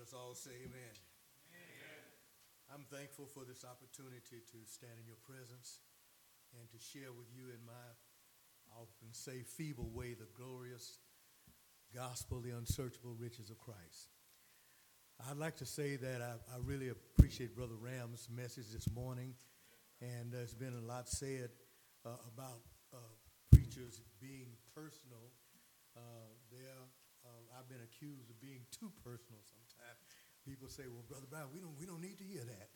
us all say amen. Amen. I'm thankful for this opportunity to stand in your presence and to share with you in my, I often say, feeble way, the glorious gospel, the unsearchable riches of Christ. I'd like to say that I really appreciate Brother Ram's message this morning, and there's been a lot said about preachers being personal. I've been accused of being too personal sometimes. People say, well, Brother Brown, we don't need to hear that.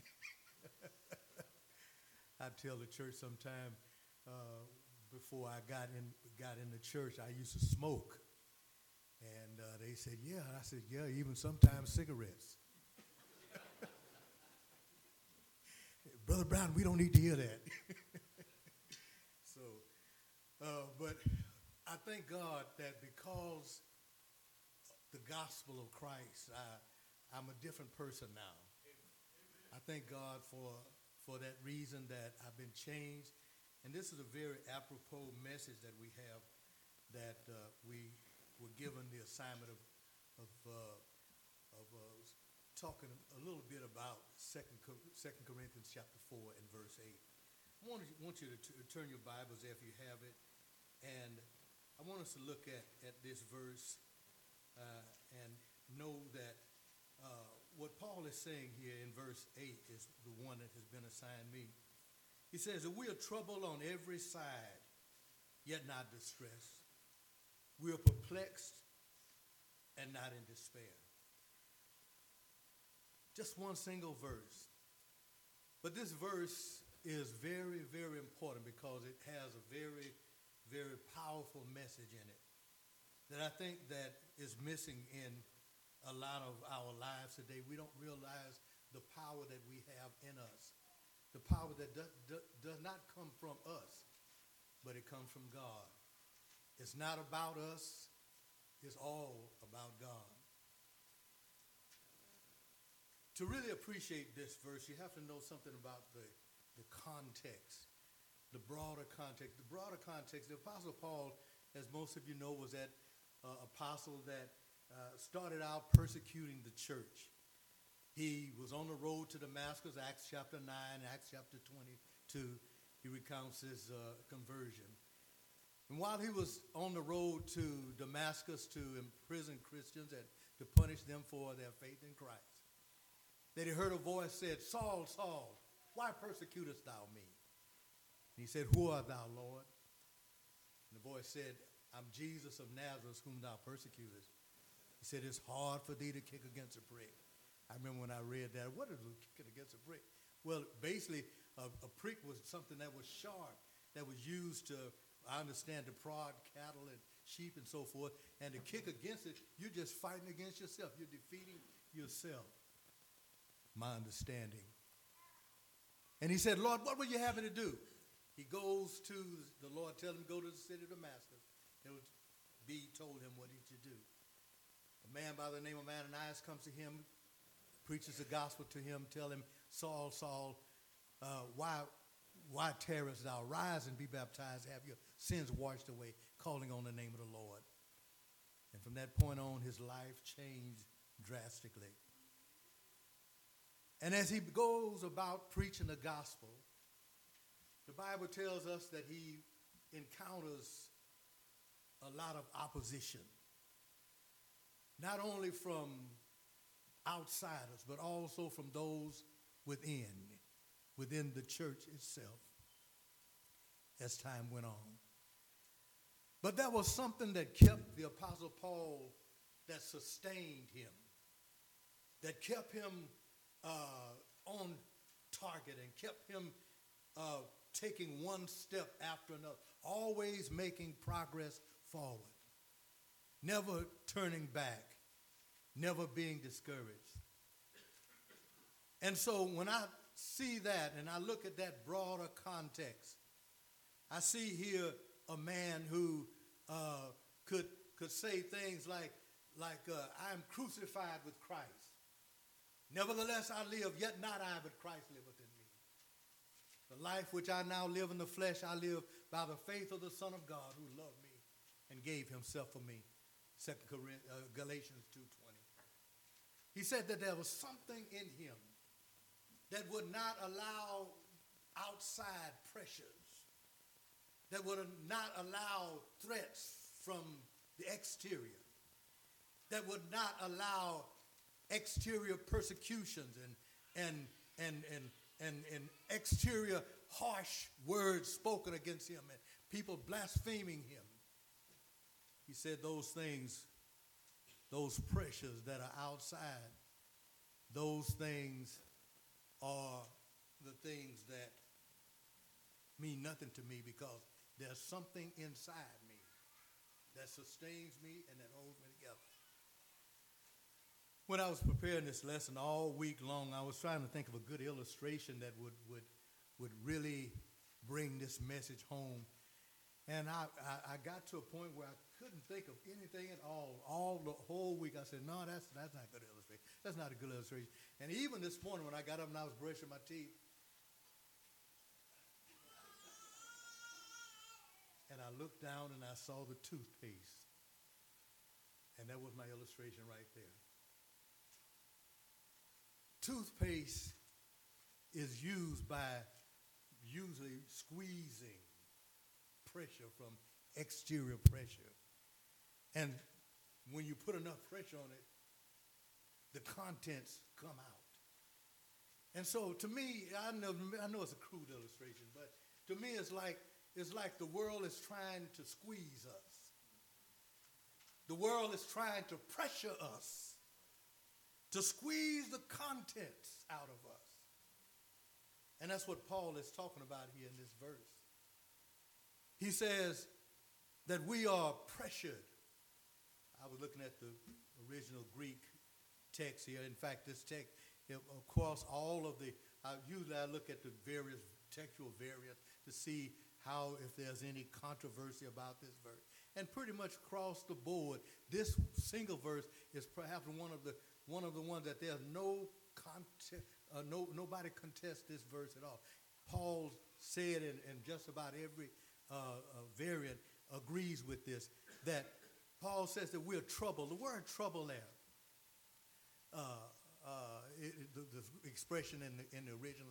I tell the church sometime before I got in the church, I used to smoke. And they said, yeah. I said, yeah, even sometimes cigarettes. Brother Brown, we don't need to hear that. But I thank God that because the gospel of Christ, I'm a different person now. I thank God for that reason that I've been changed. And this is a very apropos message that we have, that we were given the assignment of talking a little bit about 2 Corinthians chapter 4 and verse 8. I want you to turn your Bibles there if you have it. And I want us to look at this verse and know that what Paul is saying here in verse 8 is the one that has been assigned me. He says that we are troubled on every side, yet not distressed. We are perplexed and not in despair. Just one single verse. But this verse is very, very important because it has a very, very powerful message in it that I think that is missing in a lot of our lives today. We don't realize the power that we have in us, the power that does not come from us, but it comes from God. It's not about us. It's all about God. To really appreciate this verse, you have to know something about the context, the broader context. The broader context, the Apostle Paul, as most of you know, was that apostle that started out persecuting the church. He was on the road to Damascus, Acts chapter 9, Acts chapter 22. He recounts his conversion. And while he was on the road to Damascus to imprison Christians and to punish them for their faith in Christ, that he heard a voice said, Saul, Saul, why persecutest thou me? And he said, who art thou, Lord? And the voice said, I'm Jesus of Nazareth, whom thou persecutest. He said, it's hard for thee to kick against a prick. I remember when I read that, what is kicking against a prick? Well, basically, a prick was something that was sharp, that was used to, I understand, to prod cattle and sheep and so forth. And to kick against it, you're just fighting against yourself. You're defeating yourself. My understanding. And he said, Lord, what were you having to do? He goes to the Lord, tell him, go to the city of Damascus. It would be told him what he should do. A man by the name of Ananias comes to him, preaches the gospel to him, tell him, Saul, Saul, why tarriest thou? Rise and be baptized, have your sins washed away, calling on the name of the Lord. And from that point on, his life changed drastically. And as he goes about preaching the gospel, the Bible tells us that he encounters a lot of opposition, not only from outsiders, but also from those within the church itself, as time went on. But there was something that kept the Apostle Paul, that sustained him, that kept him on target and kept him taking one step after another, always making progress forward, never turning back, never being discouraged. And so when I see that and I look at that broader context, I see here a man who could say things like I am crucified with Christ. Nevertheless, I live, yet not I, but Christ liveth in me. The life which I now live in the flesh, I live by the faith of the Son of God who loved me and gave himself for me. Galatians 2:20. He said that there was something in him that would not allow outside pressures, that would not allow threats from the exterior, that would not allow exterior persecutions and exterior harsh words spoken against him and people blaspheming him. He said those things, those pressures that are outside, those things are the things that mean nothing to me, because there's something inside me that sustains me and that holds me together. When I was preparing this lesson all week long, I was trying to think of a good illustration that would really bring this message home. And I got to a point where I couldn't think of anything at all the whole week. I said, no, that's not a good illustration. That's not a good illustration. And even this morning when I got up and I was brushing my teeth, and I looked down and I saw the toothpaste. And that was my illustration right there. Toothpaste is used by usually squeezing pressure from exterior pressure. And when you put enough pressure on it, the contents come out. And so to me, I know it's a crude illustration, but to me it's like the world is trying to squeeze us. The world is trying to pressure us, to squeeze the contents out of us. And that's what Paul is talking about here in this verse. He says that we are pressured. I was looking at the original Greek text here. In fact, this text, across all of usually I look at the various textual variants to see how, if there's any controversy about this verse. And pretty much across the board, this single verse is perhaps one of the ones that there's nobody contests this verse at all. Paul said, and just about every variant agrees with this, that Paul says that we're troubled. The word trouble there, the expression in the original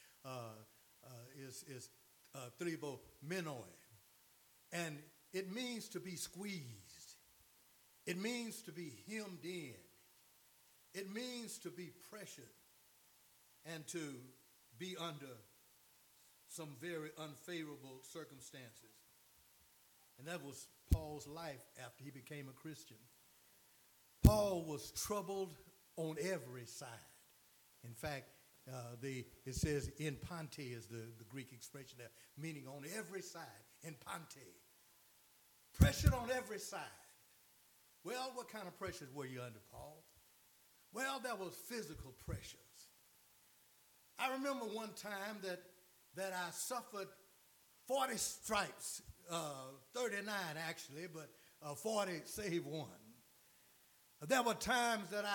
is thribo menoi, and it means to be squeezed. It means to be hemmed in. It means to be pressured and to be under some very unfavorable circumstances. And that was Paul's life after he became a Christian. Paul was troubled on every side. In fact, it says in pante is the Greek expression there, meaning on every side, in pante. Pressured on every side. Well, what kind of pressures were you under, Paul? Well, there was physical pressures. I remember one time that I suffered 40 stripes, 39 actually, but 40 save one. There were times that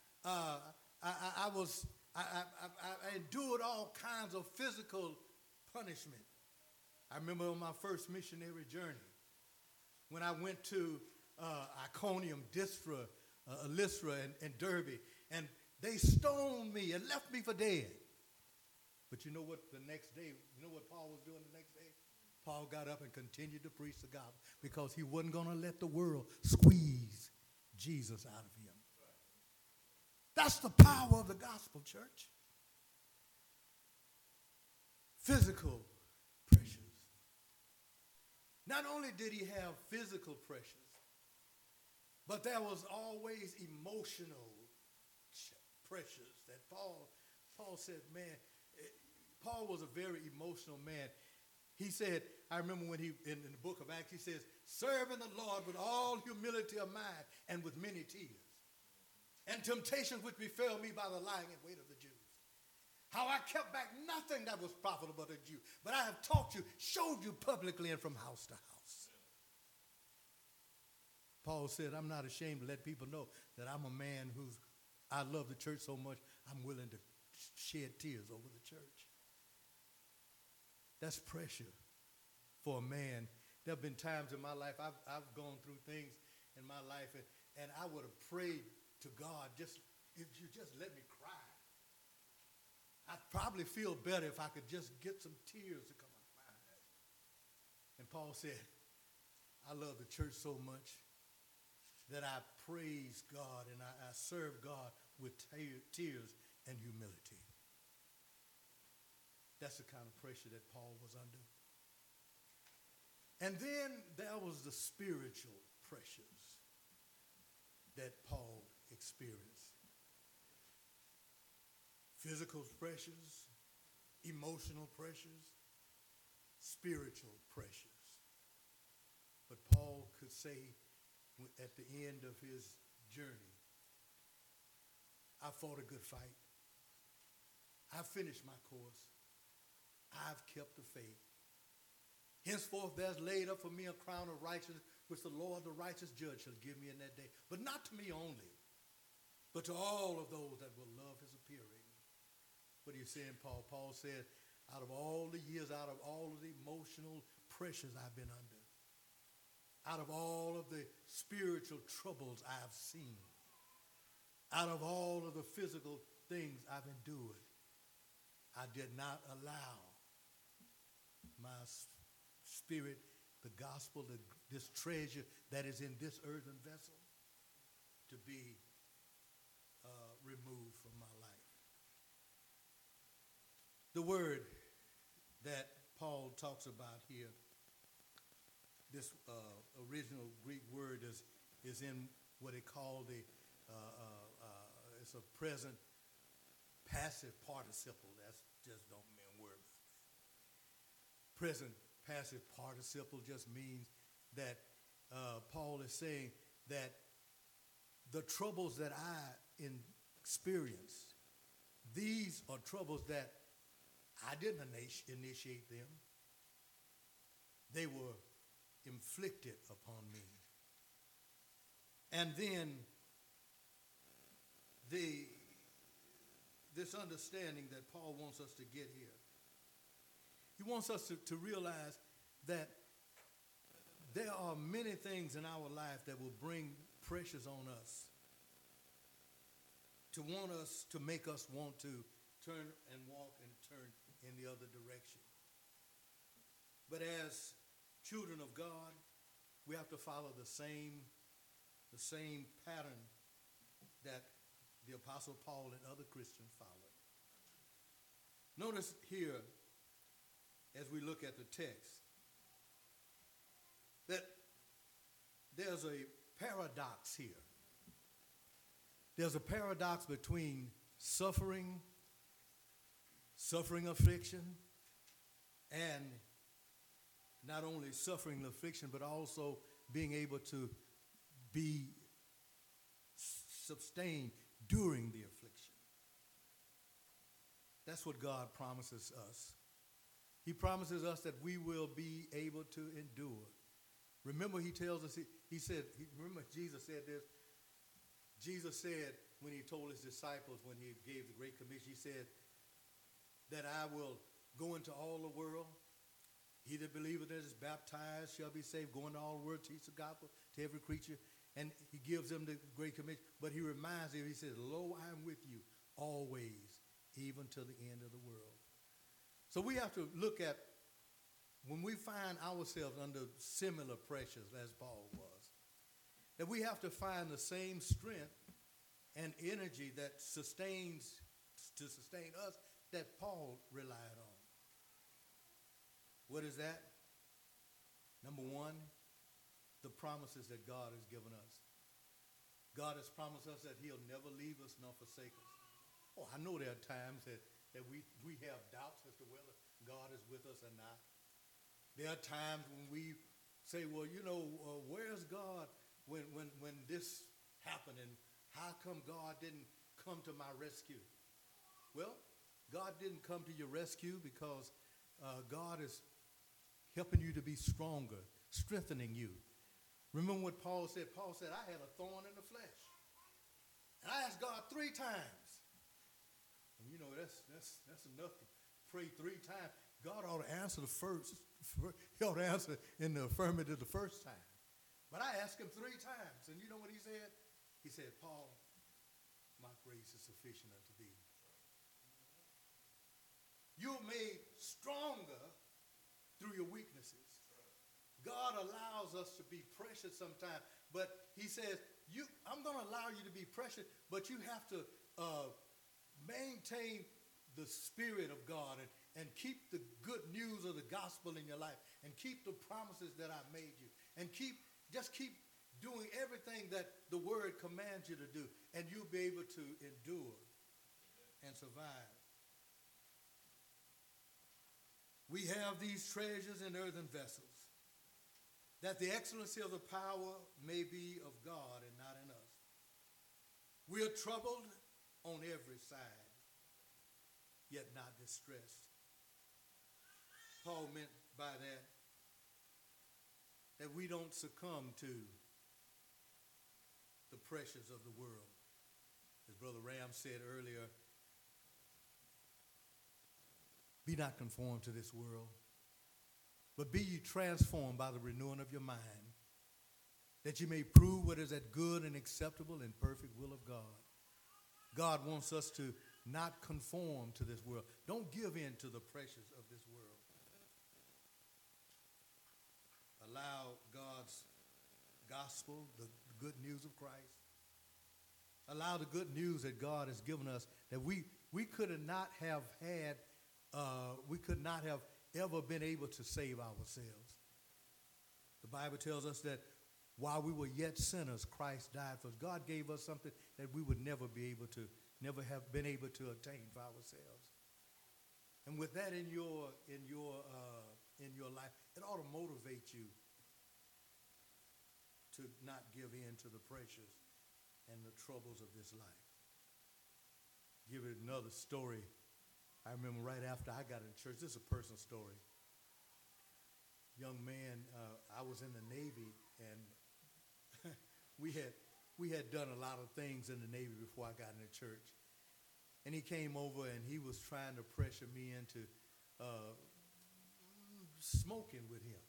I endured all kinds of physical punishment. I remember on my first missionary journey when I went to Iconium, Lystra, and Derbe, and they stoned me and left me for dead. But you know what the next day, you know what Paul was doing the next day? Paul got up and continued to preach the gospel because he wasn't going to let the world squeeze Jesus out of him. That's the power of the gospel, church. Physical pressures. Not only did he have physical pressures, but there was always emotional pressures that Paul said, man, Paul was a very emotional man. He said, I remember when in the book of Acts, he says, serving the Lord with all humility of mind and with many tears, and temptations which befell me by the lying in wait of the Jews. How I kept back nothing that was profitable to you, but I have taught you, showed you publicly and from house to house. Paul said, I'm not ashamed to let people know that I'm a man I love the church so much, I'm willing to shed tears over the church. That's pressure for a man. There have been times in my life, I've gone through things in my life, and I would have prayed to God just if you just let me cry. I'd probably feel better if I could just get some tears to come out of my eyes. And Paul said, I love the church so much that I praise God and I serve God with tears and humility. That's the kind of pressure that Paul was under. And then there was the spiritual pressures that Paul experienced. Physical pressures, emotional pressures, spiritual pressures. But Paul could say at the end of his journey, I fought a good fight. I finished my course. I've kept the faith. Henceforth there's laid up for me a crown of righteousness, which the Lord, the righteous judge, shall give me in that day. But not to me only, but to all of those that will love his appearing. What are you saying, Paul? Paul said, out of all the years, out of all of the emotional pressures I've been under, out of all of the spiritual troubles I've seen, out of all of the physical things I've endured, I did not allow my spirit, the gospel, this treasure that is in this earthen vessel to be removed from my life. The word that Paul talks about here, this original Greek word is in what they call it's a present passive participle. That's just don't mean word. Present passive participle just means that Paul is saying that the troubles that I experienced, these are troubles that I didn't initiate them. They were inflicted upon me. And then this understanding that Paul wants us to get here. He wants us to realize that there are many things in our life that will bring pressures on us, to make us want to turn and walk and turn in the other direction. But as children of God, we have to follow the same pattern that the Apostle Paul and other Christians followed. Notice here, as we look at the text, that there's a paradox here. There's a paradox between suffering affliction, and not only suffering affliction, but also being able to be sustained during the affliction. That's what God promises us. He promises us that we will be able to endure. Remember, he tells us, remember Jesus said this. Jesus said when he told his disciples, when he gave the Great Commission, he said that I will go into all the world. He that believeth and is baptized shall be saved. Go into all the world, teach the gospel to every creature. And he gives them the Great Commission. But he reminds them, he says, lo, I am with you always, even to the end of the world. So we have to look at, when we find ourselves under similar pressures as Paul was, that we have to find the same strength and energy that sustain us that Paul relied on. What is that? Number one, the promises that God has given us. God has promised us that he'll never leave us nor forsake us. Oh, I know there are times that we have doubts as to whether God is with us or not. There are times when we say, well, where's God when this happened, and how come God didn't come to my rescue? Well, God didn't come to your rescue because God is helping you to be stronger, strengthening you. Remember what Paul said? Paul said, I had a thorn in the flesh. And I asked God 3 times. And that's enough to pray 3 times. God ought to answer he ought to answer in the affirmative the first time. But I asked him 3 times. And you know what he said? He said, Paul, my grace is sufficient unto thee. You're made stronger through your weaknesses. God allows us to be precious sometimes, but he says, I'm going to allow you to be precious, but you have to maintain the Spirit of God and keep the good news of the gospel in your life and keep the promises that I made you and just keep doing everything that the word commands you to do, and you'll be able to endure and survive. We have these treasures in earthen vessels, that the excellency of the power may be of God and not in us. We are troubled on every side, yet not distressed. Paul meant by that we don't succumb to the pressures of the world. As Brother Ram said earlier, be not conformed to this world, but be ye transformed by the renewing of your mind, that you may prove what is that good and acceptable and perfect will of God. God wants us to not conform to this world. Don't give in to the pressures of this world. Allow God's gospel, the good news of Christ. Allow the good news that God has given us, that we could not have had, we could not have ever been able to save ourselves. The Bible tells us that while we were yet sinners, Christ died for us. God gave us something that we would never have been able to attain for ourselves. And with that in your life, it ought to motivate you to not give in to the pressures and the troubles of this life. Give it another story. I remember right after I got in church, this is a personal story. Young man, I was in the Navy, and we had done a lot of things in the Navy before I got into church. And he came over and he was trying to pressure me into smoking with him.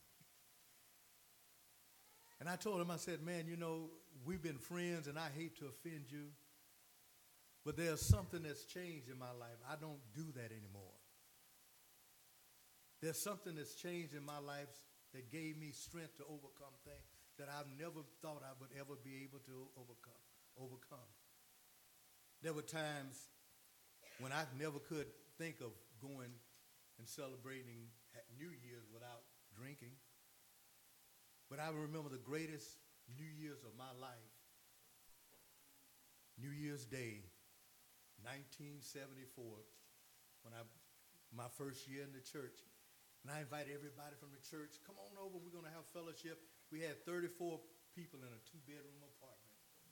And I told him, I said, man, we've been friends and I hate to offend you, but there's something that's changed in my life. I don't do that anymore. There's something that's changed in my life that gave me strength to overcome things that I've never thought I would ever be able to overcome. There were times when I never could think of going and celebrating New Year's without drinking. But I remember the greatest New Year's of my life, New Year's Day, 1974, my first year in the church. And I invited everybody from the church, come on over, we're going to have fellowship. We had 34 people in a 2-bedroom apartment.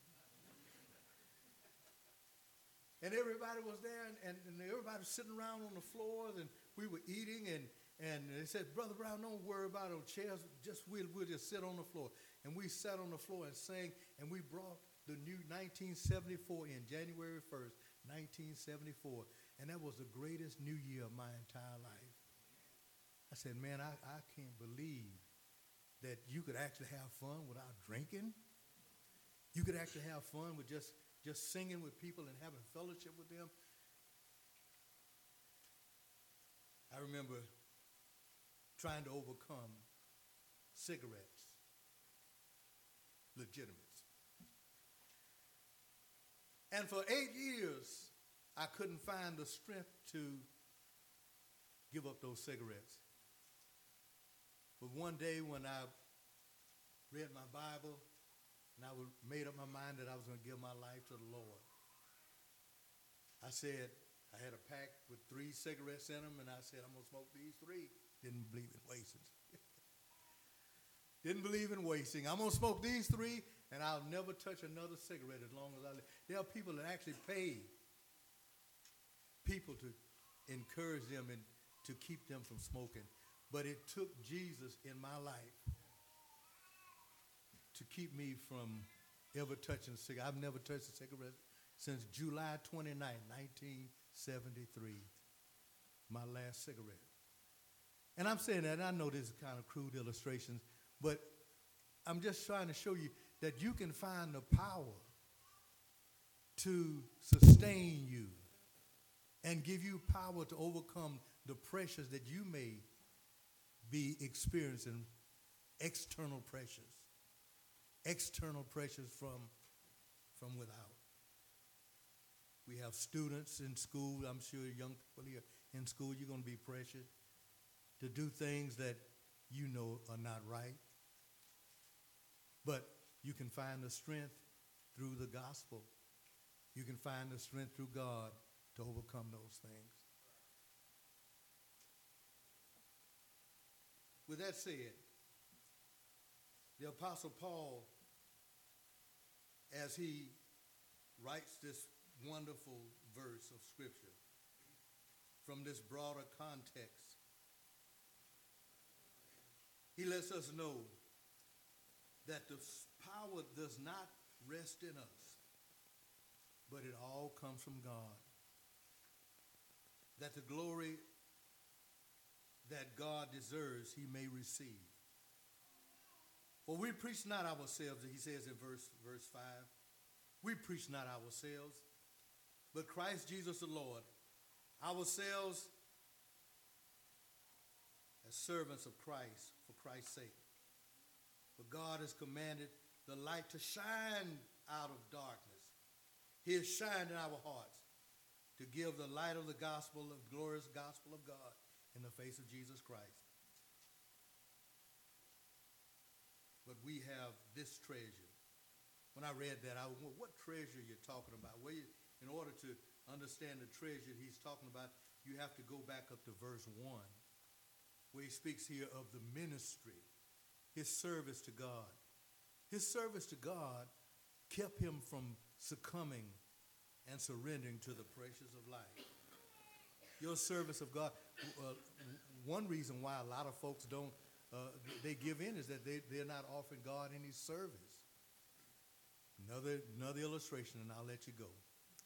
And everybody was there, and everybody was sitting around on the floors, and we were eating, and they said, Brother Brown, don't worry about those chairs, we'll just sit on the floor. And we sat on the floor and sang, and we brought the new 1974 in, January 1st, 1974. And that was the greatest New Year of my entire life. I said, man, I can't believe that you could actually have fun without drinking. You could actually have fun with just singing with people and having fellowship with them. I remember trying to overcome cigarettes, legitimates. And for 8 years, I couldn't find the strength to give up those cigarettes. But one day when I read my Bible and I made up my mind that I was going to give my life to the Lord, I said, I had a pack with 3 cigarettes in them, and I said, I'm going to smoke these 3. Didn't believe in wasting. Didn't believe in wasting. I'm going to smoke these 3, and I'll never touch another cigarette as long as I live. There are people that actually pay people to encourage them and to keep them from smoking. But it took Jesus in my life to keep me from ever touching a cigarette. I've never touched a cigarette since July 29, 1973, my last cigarette. And I'm saying that, and I know this is kind of crude illustrations, but I'm just trying to show you that you can find the power to sustain you and give you power to overcome the pressures that you may be experiencing, external pressures from without. We have students in school. I'm sure young people here in school, you're going to be pressured to do things that you know are not right. But you can find the strength through the gospel. You can find the strength through God to overcome those things. With that said, the Apostle Paul, as he writes this wonderful verse of Scripture from this broader context, he lets us know that the power does not rest in us, but it all comes from God. That the glory that God deserves, he may receive. For we preach not ourselves, he says in verse 5. We preach not ourselves, but Christ Jesus the Lord, ourselves as servants of Christ for Christ's sake. For God has commanded the light to shine out of darkness. He has shined in our hearts to give the light of the gospel, of glorious gospel of God in the face of Jesus Christ. But we have this treasure. When I read that, I went, what treasure you're talking about? Well, in order to understand the treasure he's talking about, you have to go back up to verse 1, where he speaks here of the ministry, his service to God. His service to God kept him from succumbing and surrendering to the pressures of life. Your service of God, one reason why a lot of folks don't, they give in is that they're not offering God any service. Another illustration, and I'll let you go.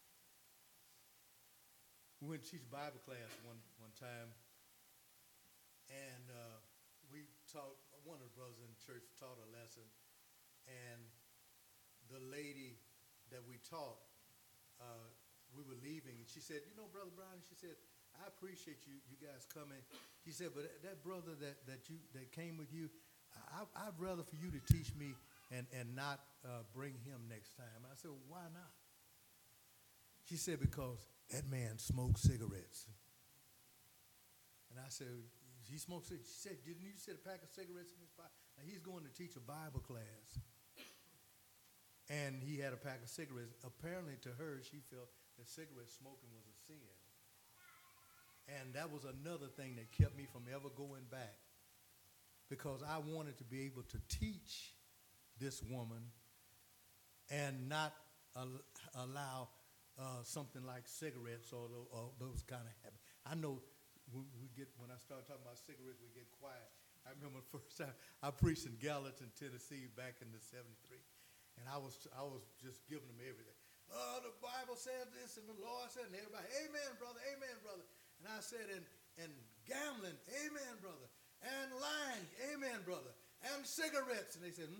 We went to teach Bible class one time, and we taught, one of the brothers in the church taught a lesson, and the lady that we taught, we were leaving, and she said, you know, Brother Brown, she said, I appreciate you guys coming. She said, but that brother that came with you, I'd rather for you to teach me and not bring him next time. I said, well, why not? She said, because that man smoked cigarettes. And I said, he smoked cigarettes. She said, didn't you see a pack of cigarettes in his pocket? Now, he's going to teach a Bible class. And he had a pack of cigarettes. Apparently to her, she felt that cigarette smoking was a sin. And that was another thing that kept me from ever going back, because I wanted to be able to teach this woman and not allow something like cigarettes or those kind of habits. I know when I start talking about cigarettes, we get quiet. I remember the first time I preached in Gallatin, Tennessee back in the 73. And I was just giving them everything. Oh, the Bible says this, and the Lord said, and everybody, amen, brother, amen, brother. And I said, and gambling, amen, brother. And lying, amen, brother. And cigarettes. And they said,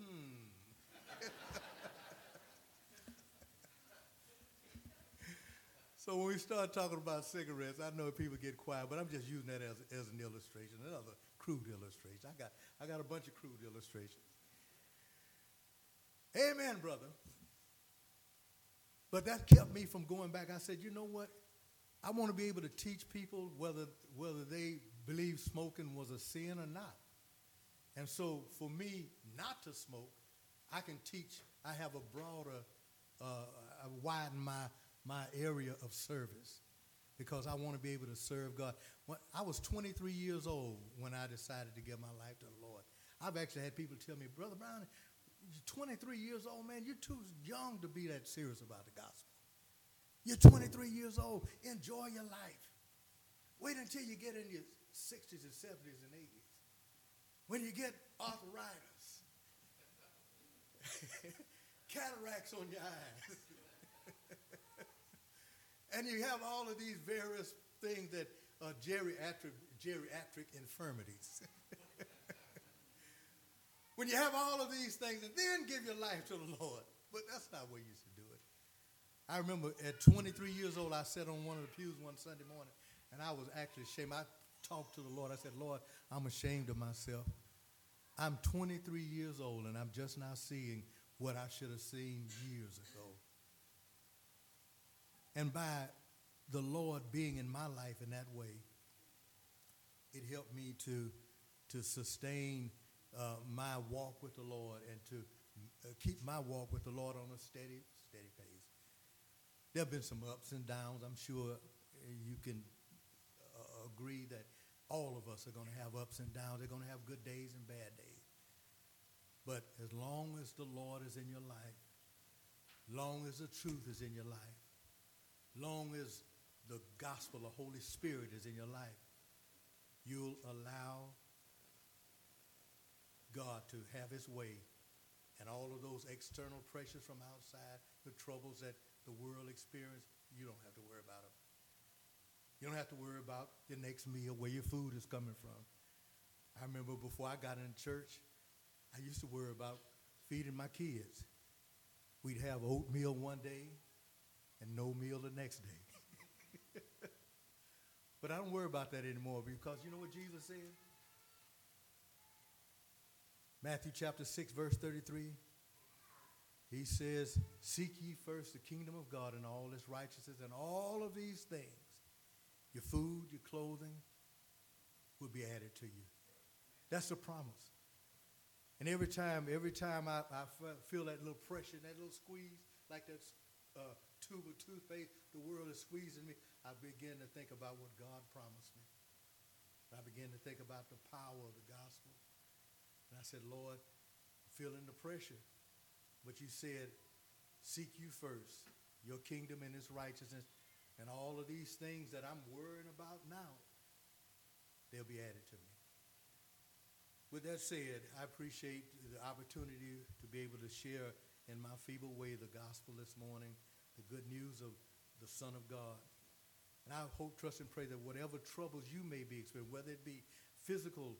So when we start talking about cigarettes, I know people get quiet, but I'm just using that as an illustration, another crude illustration. I got a bunch of crude illustrations. Amen, brother. But that kept me from going back. I said, you know what? I want to be able to teach people whether they believe smoking was a sin or not. And so for me not to smoke, I can teach. I have a broader, I widen my area of service, because I want to be able to serve God. I was 23 years old when I decided to give my life to the Lord. I've actually had people tell me, Brother Brown, you're 23 years old, man. You're too young to be that serious about the gospel. You're 23 years old. Enjoy your life. Wait until you get in your 60s and 70s and 80s. When you get arthritis, cataracts on your eyes, and you have all of these various things that are geriatric infirmities. When you have all of these things, and then give your life to the Lord. But that's not where you should do it. I remember at 23 years old, I sat on one of the pews one Sunday morning, and I was actually ashamed. I talked to the Lord. I said, Lord, I'm ashamed of myself. I'm 23 years old, and I'm just now seeing what I should have seen years ago. And by the Lord being in my life in that way, it helped me to sustain my walk with the Lord and to keep my walk with the Lord on a steady pace. There have been some ups and downs. I'm sure you can agree that all of us are going to have ups and downs. They're going to have good days and bad days. But as long as the Lord is in your life, long as the truth is in your life, long as the gospel, the Holy Spirit is in your life, you'll allow God to have his way, and all of those external pressures from outside, the troubles that the world experiences, you don't have to worry about them. You don't have to worry about your next meal, where your food is coming from. I remember before I got in church, I used to worry about feeding my kids. We'd have oatmeal one day and no meal the next day. But I don't worry about that anymore, because you know what Jesus said? Matthew chapter 6, verse 33. He says, seek ye first the kingdom of God and all its righteousness, and all of these things, your food, your clothing, will be added to you. That's the promise. And every time I feel that little pressure, that little squeeze, like that tube of toothpaste, the world is squeezing me, I begin to think about what God promised me. I begin to think about the power of the gospel. And I said, Lord, I'm feeling the pressure. But you said, seek you first, your kingdom and its righteousness, and all of these things that I'm worrying about now, they'll be added to me. With that said, I appreciate the opportunity to be able to share in my feeble way the gospel this morning, the good news of the Son of God. And I hope, trust, and pray that whatever troubles you may be experiencing, whether it be physical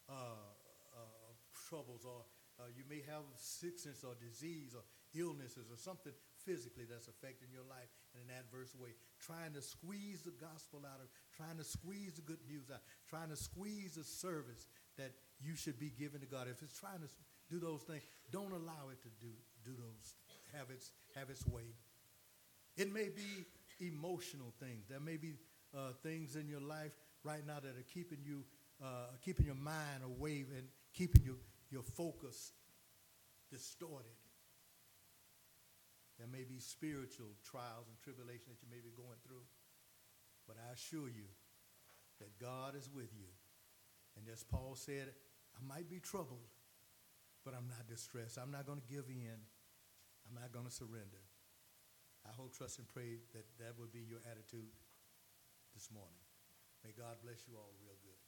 troubles, or you may have sickness or disease or illnesses or something physically that's affecting your life in an adverse way, trying to squeeze the gospel out of, trying to squeeze the good news out, trying to squeeze the service that you should be giving to God. If it's trying to do those things, don't allow it to do those, have its way. It may be emotional things. There may be things in your life right now that are keeping your mind away and keeping your focus distorted. There may be spiritual trials and tribulations that you may be going through. But I assure you that God is with you. And as Paul said, I might be troubled, but I'm not distressed. I'm not going to give in. I'm not going to surrender. I hope, trust, and pray that that would be your attitude this morning. May God bless you all real good.